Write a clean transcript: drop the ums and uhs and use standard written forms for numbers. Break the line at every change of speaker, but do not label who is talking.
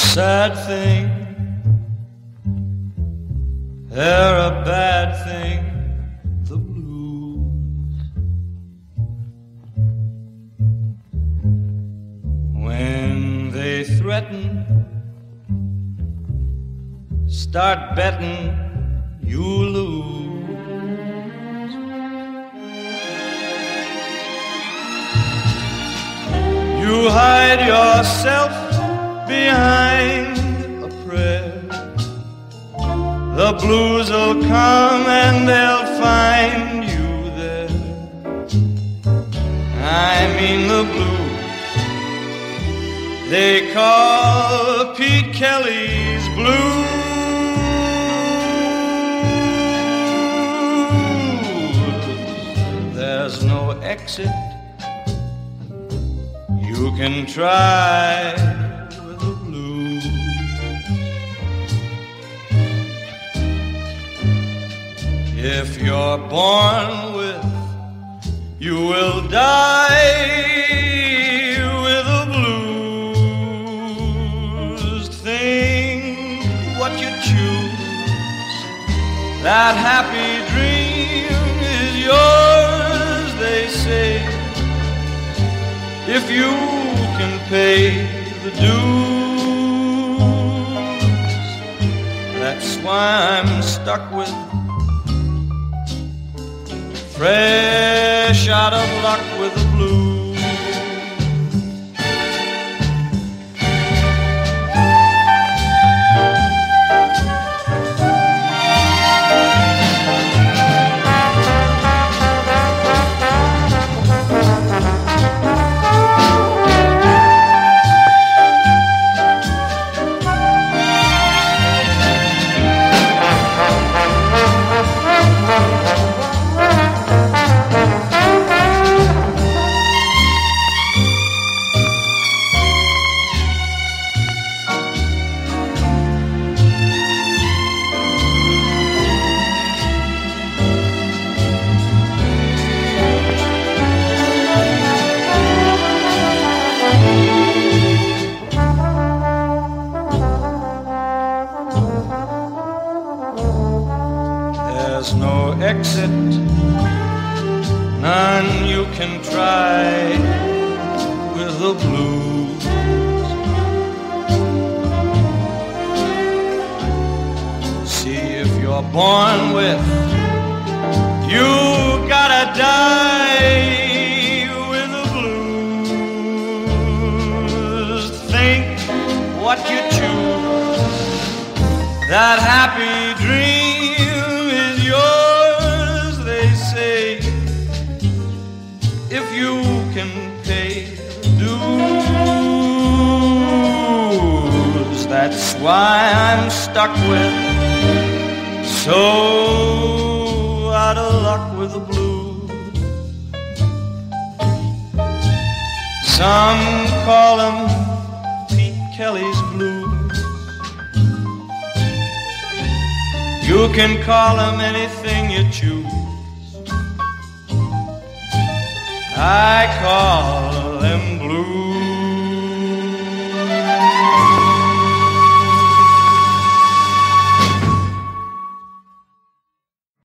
sad thing, they're a bad thing, the blues. When they threaten, start betting, you lose. You hide yourself behind a prayer. The blues will come and they'll find you there. I mean the blues they call Pete Kelly's blues. There's no exit. You can try with the blues. If you're born with, you will die with the blues. Think what you choose. That happy dream is yours, they say, if you can pay the dues. That's why I'm stuck with, fresh out of luck with the blues. There's no exit, none you can try with the blues. See, if you're born with, you gotta die with the blues. Think what you choose. That happy dream is yours, they say, if you can pay dues. That's why I'm stuck with, so out of luck with the blues. Some call them Pete Kelly's blues. You can call them anything you choose. I call